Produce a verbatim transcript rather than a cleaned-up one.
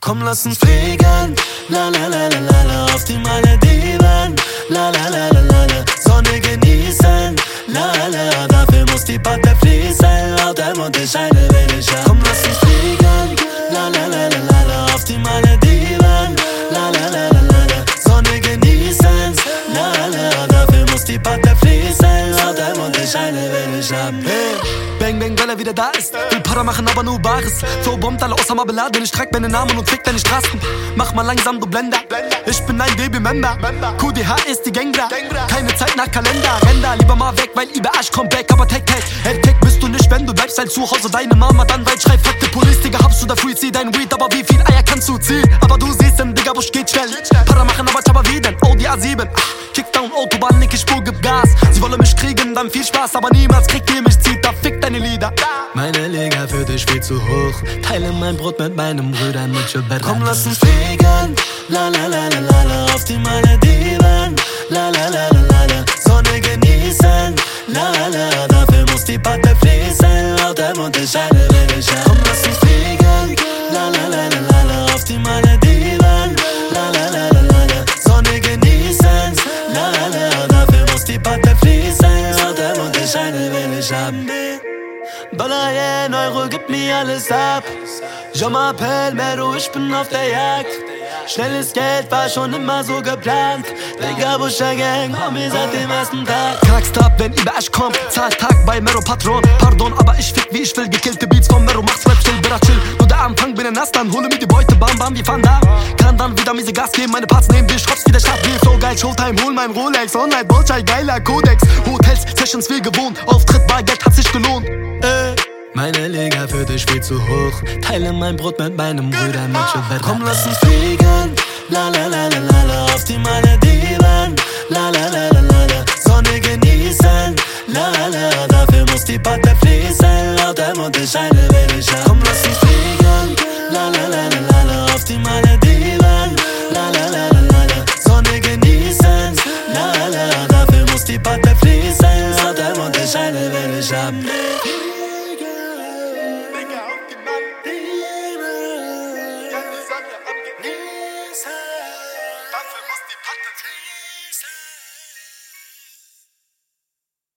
Komm, lass uns fliegen, la la la la la la, auf die Malediven, la la la la la la, Sonne genießen, la la, dafür muss die Patte fließen, laut dem und ich eine will ich haben. Komm, lass uns fliegen, la la la la la la, auf die Malediven, la la la la la la, Sonne genießen, la la, dafür muss die Patte fließen, laut dem und ich eine will ich haben. Hey. Bang, bang, weil er wieder da ist. Will Para machen, aber nur Bares. So bombt alle Osama beladen. Ich trag meinen Namen und fick deine Straßen. Mach mal langsam, du Blender. Ich bin ein Baby-Member. Q D H ist die Gangler. Keine Zeit nach Kalender. Renn da lieber mal weg, weil lieber Arsch kommt back. Aber tech, tech, hey, tech bist du nicht, wenn du bleibst halt zu Hause. Deine Mama dann weit schreit, fuck die Police, Digga, habst du da free, zieh dein Weed. Aber wie viel Eier kannst du ziehen? Aber du siehst den Digga, Busch geht schnell. Para machen, aber aber wie denn? Audi A sieben. Kickdown, Autobahn, linke Spur, gib Gas. Sie wollen mich kriegen, dann viel Spaß. Aber niemals kriegt ihr mich, zieht da, fick deine Lieder. Meine Liga für dich viel zu hoch. Teile mein Brot mit meinem Bruder Micho. Komm, lass uns fliegen, la la la la la la, auf die Malediven, la la la la la la, Sonne genießen, la la, dafür muss die Patte fließen, laut dem und ich eine will ich haben. Komm, lass uns fliegen, la la la la la la, auf die Malediven, la la la la la la, Sonne genießen, la la, dafür muss die Patte fließen, laut dem und ich eine will ich haben. Dollar, Yen, Euro, gib mir alles ab. Je m'appelle Mero, ich bin auf der Jagd. Schnelles Geld war schon immer so geplant. Digga, Buscher Gang, Homie seit dem ersten Tag. Kragst ab, wenn über Ash kommt. Zahltag bei Mero Patron. Pardon, aber ich fick wie ich will. Gekillte Beats von Mero, macht's Rap still, Berat chill. Nur der Anfang, bin nass, dann hole mir die Beute, bam bam, wir fahren da. Kann dann wieder miese Gas geben, meine Parts nehmen, wir schrobb's wieder Stadt. Wir so geil, Showtime, hol mein Rolex. Online, Bolschei, geiler Kodex. Hotels, Sessions, viel gewohnt. Auftritt, Bargeld, hat sich gelohnt. Äh. Meine Liga für dich viel zu hoch. Teile mein Brot mit meinem Bruder Micho. Komm, lass uns fliegen, la la la la la la, auf die Malediven, la la la la la la, Sonne genießen, la la, dafür muss die Patte fließen, laut dem und ich eine will ich haben. Komm, lass